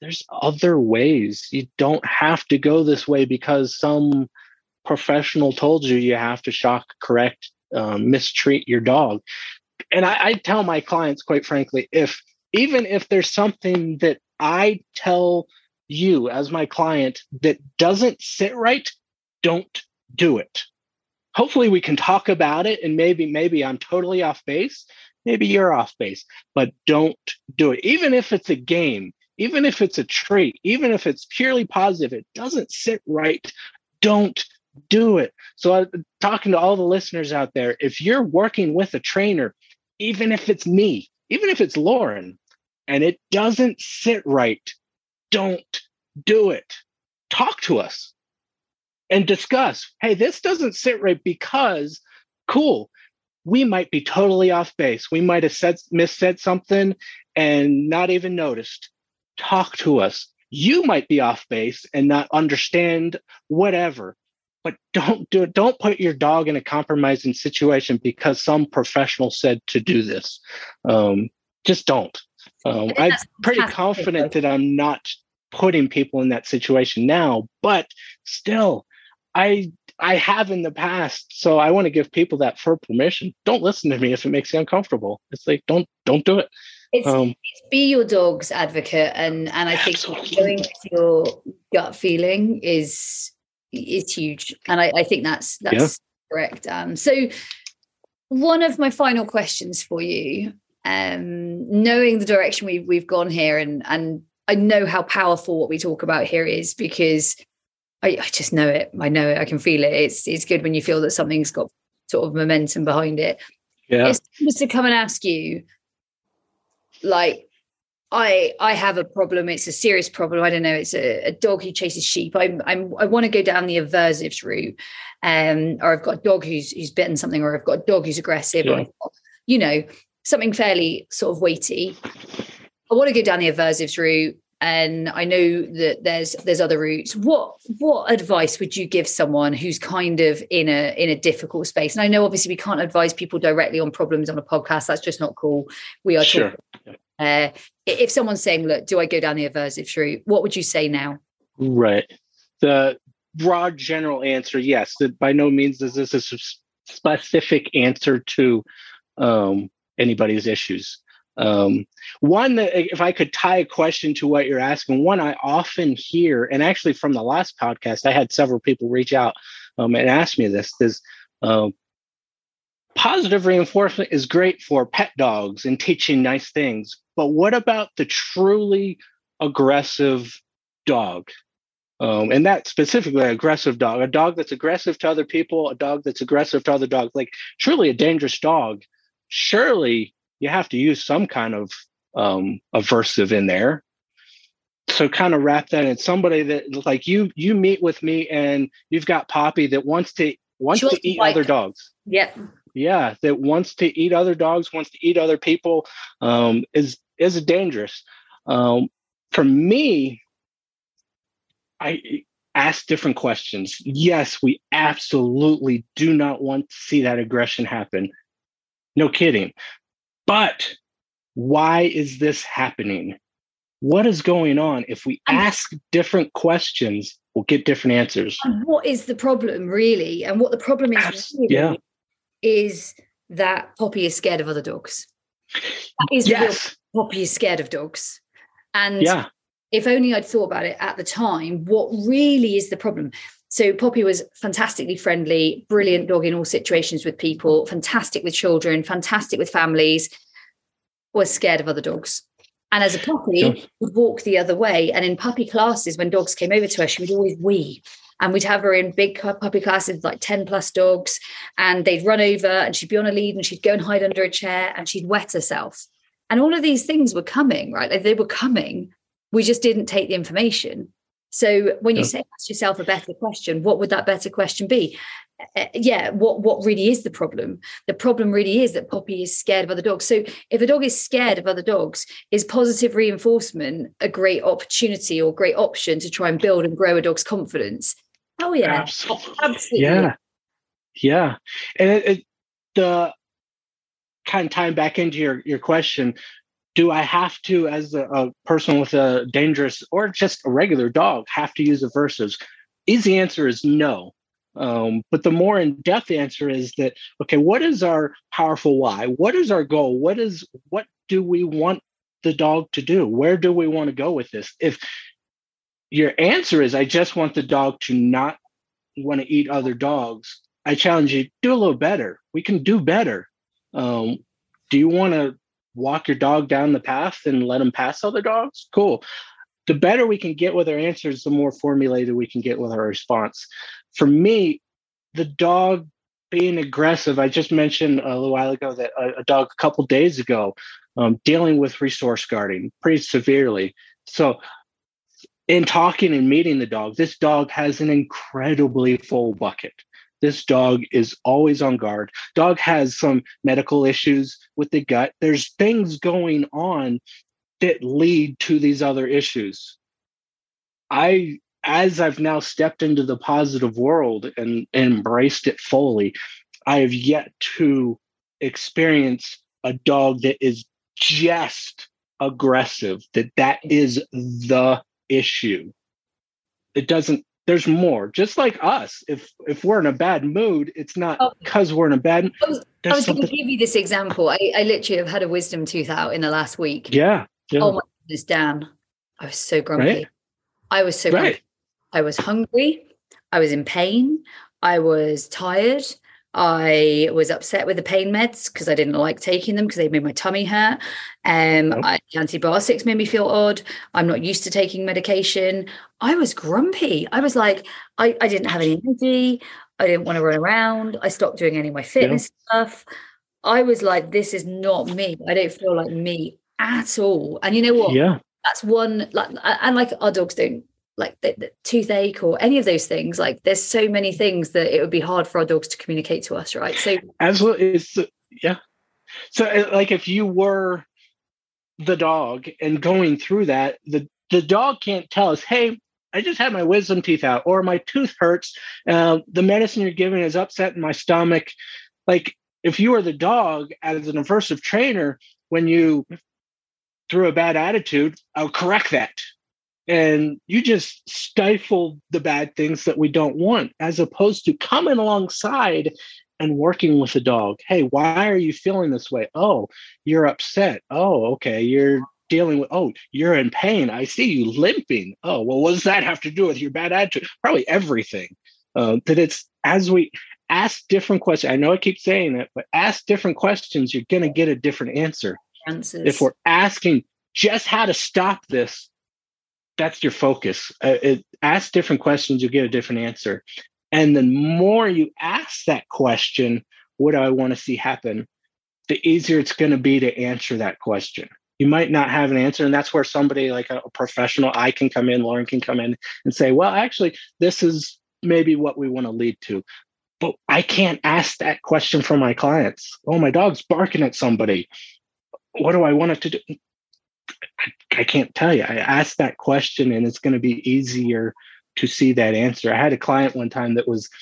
there's other ways. You don't have to go this way because some professional told you you have to shock, correct, mistreat your dog. And I tell my clients, quite frankly, even if there's something that I tell you as my client that doesn't sit right, don't do it. Hopefully we can talk about it, and maybe I'm totally off base. Maybe you're off base, but don't do it. Even if it's a game, even if it's a treat, even if it's purely positive, it doesn't sit right, don't do it. So I'm talking to all the listeners out there, if you're working with a trainer, even if it's me, even if it's Lauren, and it doesn't sit right, don't do it. Talk to us and discuss, hey, this doesn't sit right because, cool, we might be totally off base. We might have missaid something and not even noticed. Talk to us. You might be off base and not understand whatever, but don't do it. Don't put your dog in a compromising situation because some professional said to do this. Just don't. I'm pretty confident that I'm not putting people in that situation now, but still, I have in the past, so I want to give people that full permission. Don't listen to me if it makes you uncomfortable. It's like don't do it. It's be your dog's advocate, and I think going with your gut feeling is huge, and I think that's correct. So one of my final questions for you, knowing the direction we've gone here, and I know how powerful what we talk about here is because I just know it. I know it. I can feel it. It's good when you feel that something's got sort of momentum behind it. Yeah. It's just to come and ask you, like, I have a problem. It's a serious problem. I don't know. It's a dog who chases sheep. I want to go down the aversives route, or I've got a dog who's bitten something, or I've got a dog who's aggressive, or I've got, something fairly sort of weighty. I want to go down the aversives route. And I know that there's other routes. What advice would you give someone who's kind of in a difficult space? And I know obviously we can't advise people directly on problems on a podcast. That's just not cool. We are sure. If someone's saying, look, do I go down the aversive route? What would you say now? Right. The broad general answer, yes. That by no means is this a specific answer to anybody's issues. One, if I could tie a question to what you're asking, one I often hear, and actually from the last podcast, I had several people reach out and ask me this, is positive reinforcement is great for pet dogs and teaching nice things, but what about the truly aggressive dog? And that specifically aggressive dog, a dog that's aggressive to other people, a dog that's aggressive to other dogs, like truly a dangerous dog. Surely you have to use some kind of aversive in there. So kind of wrap that in. Somebody that, like, you meet with me and you've got Poppy that wants to eat other dogs. Yeah, that wants to eat other dogs, wants to eat other people, is dangerous. For me, I ask different questions. Yes, we absolutely do not want to see that aggression happen. No kidding. But why is this happening? What is going on? If we ask different questions, we'll get different answers. And what is the problem, really? And what the problem is really is that Poppy is scared of other dogs. That is the real Poppy is scared of dogs. And if only I'd thought about it at the time, what really is the problem? So Poppy was fantastically friendly, brilliant dog in all situations with people, fantastic with children, fantastic with families, was scared of other dogs. And as a puppy, would walk the other way. And in puppy classes, when dogs came over to her, she would always wee. And we'd have her in big puppy classes, like 10 plus dogs, and they'd run over and she'd be on a lead and she'd go and hide under a chair and she'd wet herself. And all of these things were coming, right? Like they were coming. We just didn't take the information. So when you say ask yourself a better question, what would that better question be? What really is the problem? The problem really is that Poppy is scared of other dogs. So if a dog is scared of other dogs, is positive reinforcement a great opportunity or great option to try and build and grow a dog's confidence? Oh yeah, absolutely. Yeah. And the kind of tying back into your question, Do I have to, as a person with a dangerous or just a regular dog, have to use aversives? Easy answer is no. But the more in-depth answer is that, okay, what is our powerful why? What is our goal? What do we want the dog to do? Where do we want to go with this? If your answer is, I just want the dog to not want to eat other dogs, I challenge you, do a little better. We can do better. Do you want to walk your dog down the path and let them pass other dogs? Cool. The better we can get with our answers, the more formulated we can get with our response. For me, the dog being aggressive, I just mentioned a little while ago that a dog a couple days ago dealing with resource guarding pretty severely. So in talking and meeting the dog, this dog has an incredibly full bucket. This dog is always on guard. Dog has some medical issues with the gut. There's things going on that lead to these other issues. As I've now stepped into the positive world and embraced it fully, I have yet to experience a dog that is just aggressive, that is the issue. It doesn't, there's more. Just like us, if we're in a bad mood, it's not because we're in a bad mood. I was going to give you this example. I literally have had a wisdom tooth out in the last week. Yeah. Oh my goodness, Dan. I was so grumpy. Right? I was so grumpy. I was hungry. I was in pain. I was tired. I was upset with the pain meds because I didn't like taking them because they made my tummy hurt. Antibiotics made me feel odd. I'm not used to taking medication. I was grumpy. I was like, I didn't have any energy. I didn't want to run around. I stopped doing any of my fitness stuff. I was like, this is not me. I don't feel like me at all. And you know what? Yeah. That's one, like our dogs don't, like the toothache or any of those things. Like there's so many things that it would be hard for our dogs to communicate to us, right? So absolutely, yeah. So like if you were the dog and going through that, the dog can't tell us, hey, I just had my wisdom teeth out, or my tooth hurts. The medicine you're giving is upsetting my stomach. Like if you were the dog as an aversive trainer, when you threw a bad attitude, I'll correct that. And you just stifle the bad things that we don't want, as opposed to coming alongside and working with the dog. Hey, why are you feeling this way? Oh, you're upset. Oh, okay. You're dealing with, oh, you're in pain. I see you limping. Oh, well, what does that have to do with your bad attitude? Probably everything. That it's as we ask different questions. I know I keep saying it, but ask different questions, you're going to get a different answer. If we're asking just how to stop this, that's your focus. Ask different questions, you'll get a different answer. And the more you ask that question, what do I want to see happen? The easier it's going to be to answer that question. You might not have an answer. And that's where somebody like a professional, I can come in, Lauren can come in and say, well, actually, this is maybe what we want to lead to. But I can't ask that question for my clients. Oh, my dog's barking at somebody. What do I want it to do? I can't tell you. I asked that question and it's going to be easier to see that answer. I had a client one time that was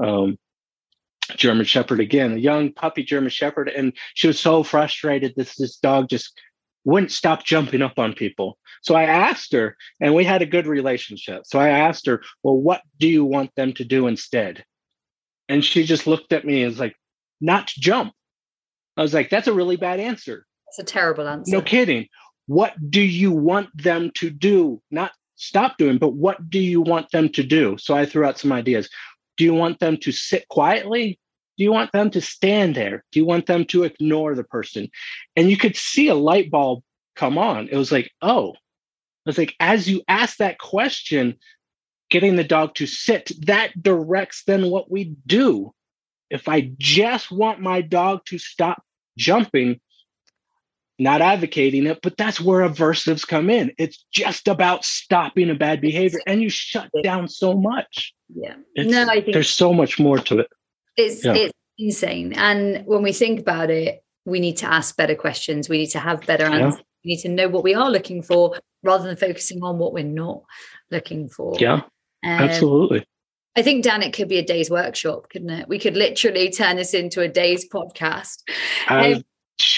German Shepherd again, a young puppy German Shepherd. And she was so frustrated that this dog just wouldn't stop jumping up on people. So I asked her, and we had a good relationship. So I asked her, well, what do you want them to do instead? And she just looked at me and was like, not to jump. I was like, that's a really bad answer. That's a terrible answer. No kidding. What do you want them to do? Not stop doing, but what do you want them to do? So I threw out some ideas. Do you want them to sit quietly? Do you want them to stand there? Do you want them to ignore the person? And you could see a light bulb come on. It was like, oh, I was like, as you ask that question, getting the dog to sit, that directs then what we do. If I just want my dog to stop jumping, not advocating it, but that's where aversives come in. It's just about stopping a bad behavior, and you shut down so much. Yeah. I think there's so much more to it. It's insane. And when we think about it, we need to ask better questions. We need to have better answers. We need to know what we are looking for rather than focusing on what we're not looking for. Yeah, absolutely. I think, Dan, it could be a day's workshop, couldn't it? We could literally turn this into a day's podcast. Shoot.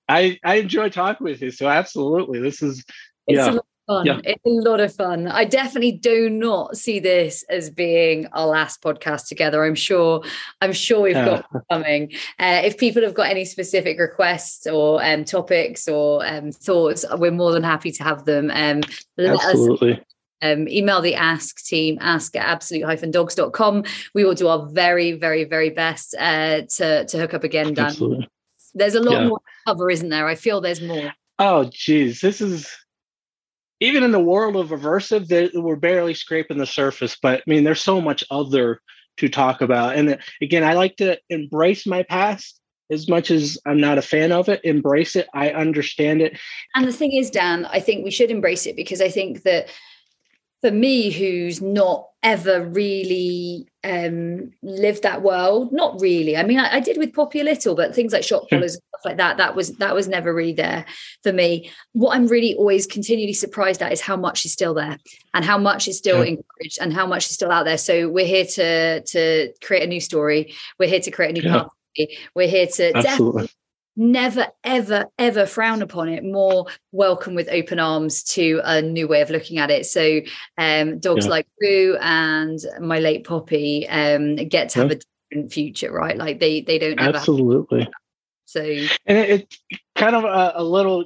I enjoy talking with you. So absolutely. This is, It's a yeah. lot of fun. Yeah. It's a lot of fun. I definitely do not see this as being our last podcast together. I'm sure we've got coming. If people have got any specific requests or topics or thoughts, we're more than happy to have them. Absolutely. Email the Ask team, ask@absolute-dogs.com. We will do our very, very, very best to hook up again, Dan. Absolutely. There's a lot more to cover, isn't there? I feel there's more. Oh, geez. This is, even in the world of aversive, we're barely scraping the surface. But I mean, there's so much other to talk about. And again, I like to embrace my past. As much as I'm not a fan of it, embrace it. I understand it. And the thing is, Dan, I think we should embrace it, because I think that for me, who's not ever really lived that world, not really. I mean, I did with Poppy a little, but things like shot collars and stuff like that, that was never really there for me. What I'm really always continually surprised at is how much is still there, and how much is still encouraged, and how much is still out there. So we're here to create a new story. We're here to create a new path. We're here to definitely never, ever, ever frown upon it. More welcome with open arms to a new way of looking at it. So dogs like Roo and my late Poppy get to have a different future, right? Like they don't ever absolutely. So, and it's kind of a little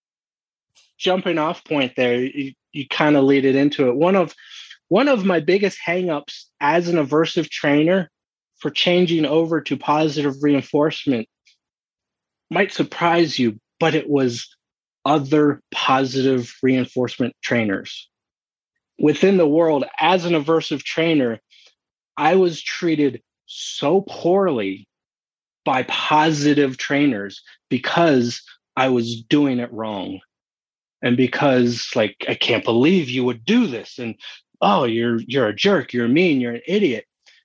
jumping off point there. You kind of lead it into it. One of my biggest hangups as an aversive trainer for changing over to positive reinforcement might surprise you, but it was other positive reinforcement trainers. Within the world, as an aversive trainer, I was treated so poorly by positive trainers because I was doing it wrong. And because, like, I can't believe you would do this. And, oh, you're a jerk, you're mean, you're an idiot.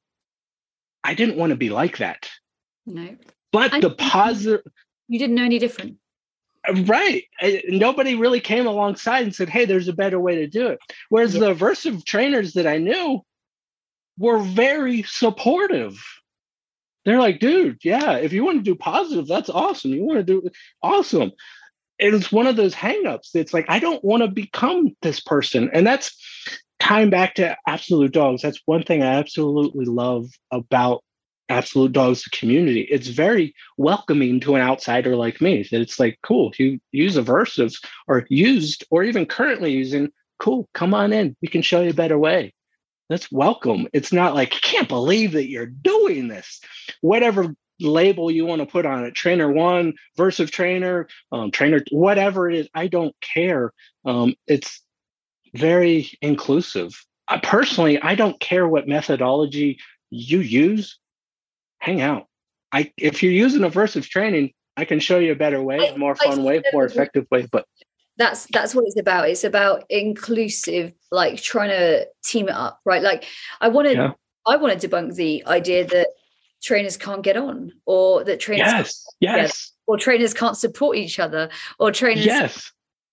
I didn't want to be like that. No. But the positive... You didn't know any different. Right. Nobody really came alongside and said, hey, there's a better way to do it. Whereas the aversive trainers that I knew were very supportive. They're like, dude, yeah, if you want to do positive, that's awesome. You want to do awesome. It's one of those hangups. It's like, I don't want to become this person. And that's tying back to Absolute Dogs. That's one thing I absolutely love about Absolute Dogs community. It's very welcoming to an outsider like me. That it's like, cool, you use aversives or used or even currently using, cool, come on in. We can show you a better way. That's welcome. It's not like, I can't believe that you're doing this. Whatever label you want to put on it, trainer one, versive trainer, trainer, whatever it is, I don't care. It's very inclusive. Personally, I don't care what methodology you use. Hang out. If you're using aversive training, I can show you a better way, a more fun way, more effective way. But that's what it's about. It's about inclusive, like trying to team it up, right? Like I want to debunk the idea that trainers can't get on, or that trainers or trainers can't support each other, or trainers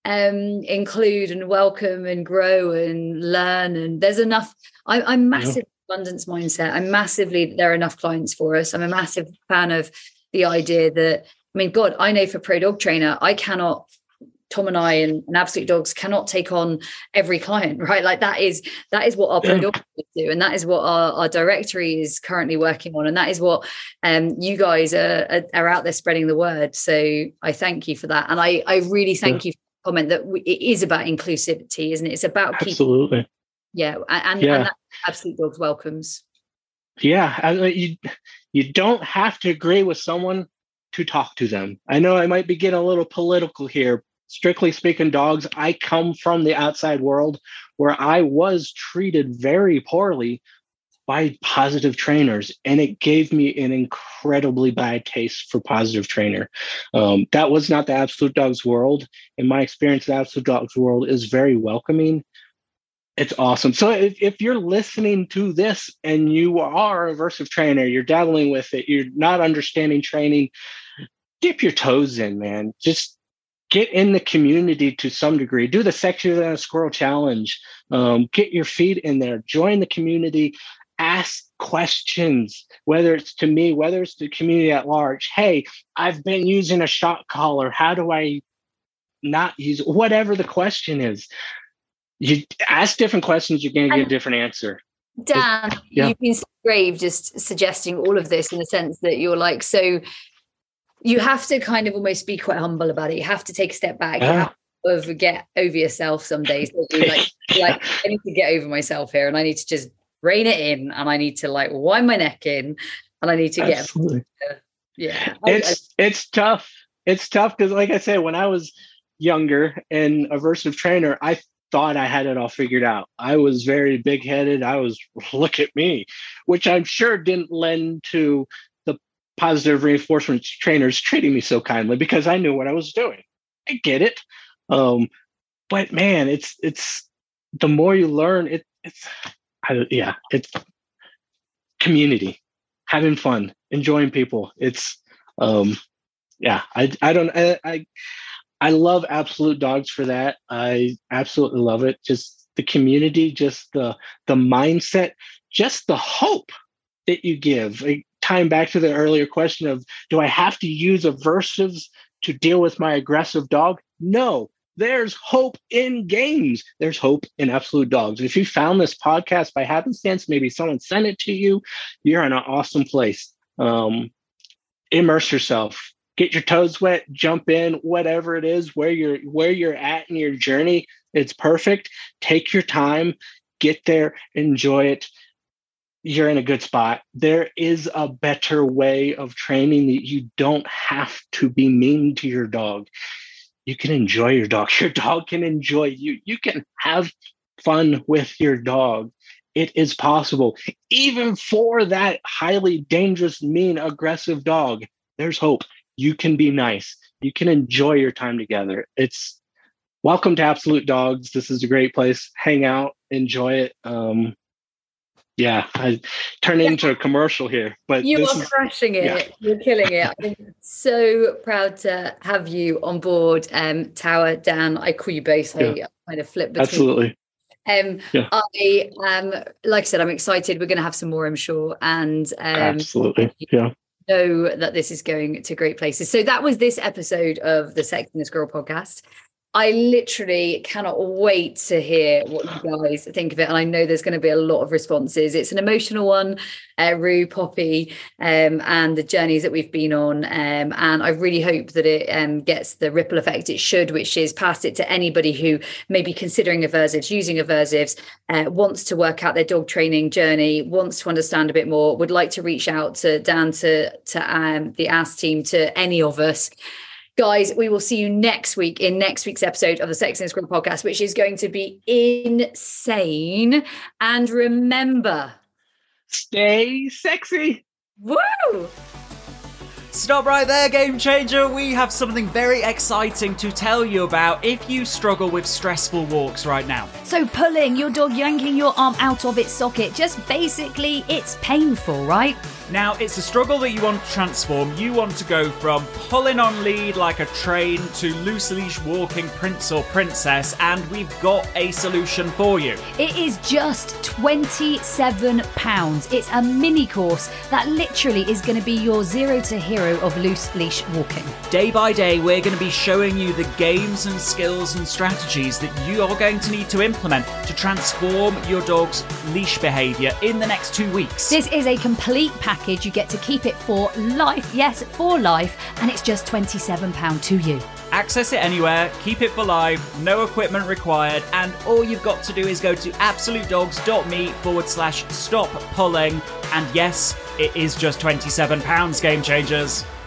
include and welcome and grow and learn. And there's enough. I'm massive. Abundance mindset. I'm massively, there are enough clients for us. I'm a massive fan of the idea that, I mean, God, I know for Pro Dog Trainer, Tom and I and Absolute Dogs cannot take on every client, right? Like that is what our Pro Dog do. And that is what our directory is currently working on. And that is what you guys are out there spreading the word. So I thank you for that. And I really thank you for the comment that it is about inclusivity, isn't it? It's about people. Absolutely. And that Absolute Dogs welcomes. Yeah, you don't have to agree with someone to talk to them. I know I might be getting a little political here. Strictly speaking, dogs, I come from the outside world where I was treated very poorly by positive trainers, and it gave me an incredibly bad taste for positive trainer. That was not the Absolute Dogs world. In my experience, the Absolute Dogs world is very welcoming. It's awesome. So if you're listening to this and you are a aversive trainer, you're dabbling with it, you're not understanding training, dip your toes in, man. Just get in the community to some degree. Do the Sexier Than a Squirrel challenge. Get your feet in there. Join the community. ask questions, whether it's to me, whether it's to the community at large. Hey, I've been using a shock collar. How do I not use whatever the question is? You ask different questions, you're going to get a different answer. Dan, you've been so brave just suggesting all of this in the sense that you're like, so you have to kind of almost be quite humble about it. You have to take a step back. You have to get over yourself some days. Like I need to get over myself here, and I need to just rein it in, and I need to like wind my neck in, and I need to get It's tough. It's tough because, like I said, when I was younger and a versatile trainer, I thought I had it all figured out. I was very big-headed. I was, look at me, which I'm sure didn't lend to the positive reinforcement trainers treating me so kindly because I knew what I was doing. I get it. But man, it's the more you learn, it's community, having fun, enjoying people. It's I love Absolute Dogs for that. I absolutely love it. Just the community, just the mindset, just the hope that you give. Tying back to the earlier question of, do I have to use aversives to deal with my aggressive dog? No, there's hope in games. There's hope in Absolute Dogs. If you found this podcast by happenstance, maybe someone sent it to you, you're in an awesome place. Immerse yourself. Get your toes wet, jump in, whatever it is, where you're at in your journey, it's perfect. Take your time, get there, enjoy it. You're in a good spot. There is a better way of training that you don't have to be mean to your dog. You can enjoy your dog. Your dog can enjoy you. You can have fun with your dog. It is possible. Even for that highly dangerous, mean, aggressive dog, there's hope. You can be nice. You can enjoy your time together. It's welcome to Absolute Dogs. This is a great place. Hang out, enjoy it. I turned into a commercial here, but you are crushing it. Yeah. You're killing it. I'm so proud to have you on board. Tower, Dan, I call you both. I kind of flip between. Absolutely. I am, like I said, I'm excited. We're going to have some more, I'm sure. And absolutely. Yeah. Know that this is going to great places. So that was this episode of the Sexy and the Squirrel podcast. I literally cannot wait to hear what you guys think of it. And I know there's going to be a lot of responses. It's an emotional one, Rue, Poppy, and the journeys that we've been on. And I really hope that it gets the ripple effect it should, which is pass it to anybody who may be considering aversives, using aversives, wants to work out their dog training journey, wants to understand a bit more, would like to reach out to Dan, to the ASK team, to any of us. Guys, we will see you next week in next week's episode of the Sexy and the Squirrel podcast, which is going to be insane. And remember, stay sexy. Woo! Stop right there, Game Changer. We have something very exciting to tell you about if you struggle with stressful walks right now. So pulling your dog, yanking your arm out of its socket, just basically it's painful, right? Now, it's a struggle that you want to transform. You want to go from pulling on lead like a train to loose leash walking prince or princess, and we've got a solution for you. It is just £27. It's a mini course that literally is going to be your zero to hero of loose leash walking. Day by day, we're going to be showing you the games and skills and strategies that you are going to need to implement to transform your dog's leash behavior in the next 2 weeks. This is a complete package. You get to keep it for life. Yes, for life. And it's just £27 to you. Access it anywhere, keep it for life, no equipment required, and all you've got to do is go to absolutedogs.me/stop pulling. And yes, it is just £27, Game Changers.